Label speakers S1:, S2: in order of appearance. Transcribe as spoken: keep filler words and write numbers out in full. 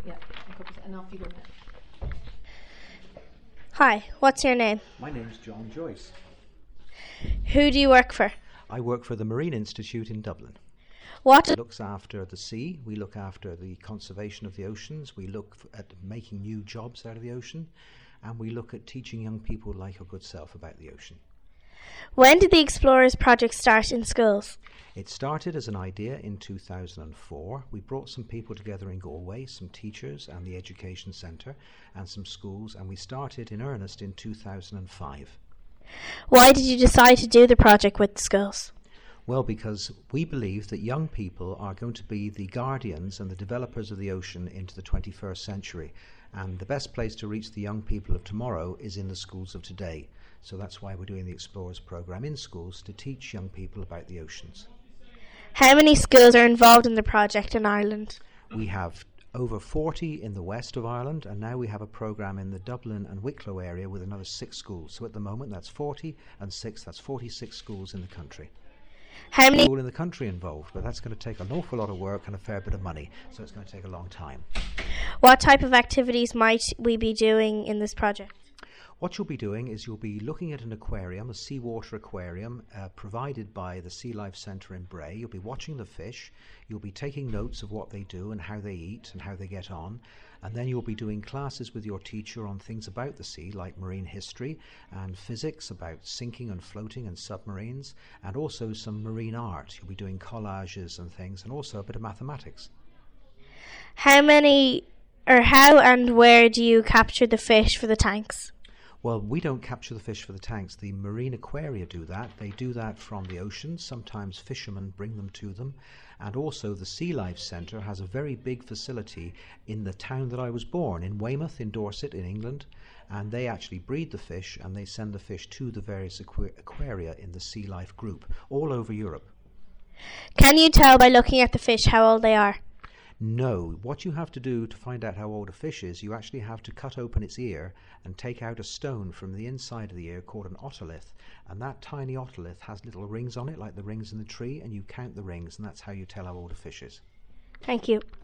S1: Yeah, and off you go now.
S2: Hi, what's your name?
S3: My name's John Joyce.
S2: Who do you work for?
S3: I work for the Marine Institute in Dublin.
S2: What
S3: It looks after the sea, we look after the conservation of the oceans, we look f- at making new jobs out of the ocean, and we look at teaching young people like your good self about the ocean.
S2: When did the Explorers project start in schools?
S3: It started as an idea in two thousand four. We brought some people together in Galway, some teachers and the Education Centre and some schools, and we started in earnest in two thousand five.
S2: Why did you decide to do the project with the schools?
S3: Well, because we believe that young people are going to be the guardians and the developers of the ocean into the twenty-first century. And the best place to reach the young people of tomorrow is in the schools of today. So that's why we're doing the Explorers programme in schools, to teach young people about the oceans.
S2: How many schools are involved in the project in Ireland?
S3: We have over forty in the west of Ireland, and now we have a programme in the Dublin and Wicklow area with another six schools. So at the moment that's forty and six, that's forty-six schools in the country.
S2: How many
S3: All in the country involved, but that's going to take an awful lot of work and a fair bit of money, so it's going to take a long time.
S2: What type of activities might we be doing in this project?
S3: What you'll be doing is you'll be looking at an aquarium, a seawater aquarium uh, provided by the Sea Life Centre in Bray. You'll be watching the fish, you'll be taking notes of what they do and how they eat and how they get on, and then you'll be doing classes with your teacher on things about the sea, like marine history and physics, about sinking and floating and submarines, and also some marine art. You'll be doing collages and things, and also a bit of mathematics.
S2: How many, or how and where do you capture the fish for the tanks?
S3: Well, we don't capture the fish for the tanks. The marine aquaria do that. They do that from the ocean. Sometimes fishermen bring them to them. And also the Sea Life Centre has a very big facility in the town that I was born, in Weymouth, in Dorset, in England. And they actually breed the fish and they send the fish to the various aqu- aquaria in the Sea Life group all over Europe.
S2: Can you tell by looking at the fish how old they are?
S3: No. What you have to do to find out how old a fish is, you actually have to cut open its ear and take out a stone from the inside of the ear called an otolith. And that tiny otolith has little rings on it, like the rings in the tree, and you count the rings, and that's how you tell how old a fish is.
S2: Thank you.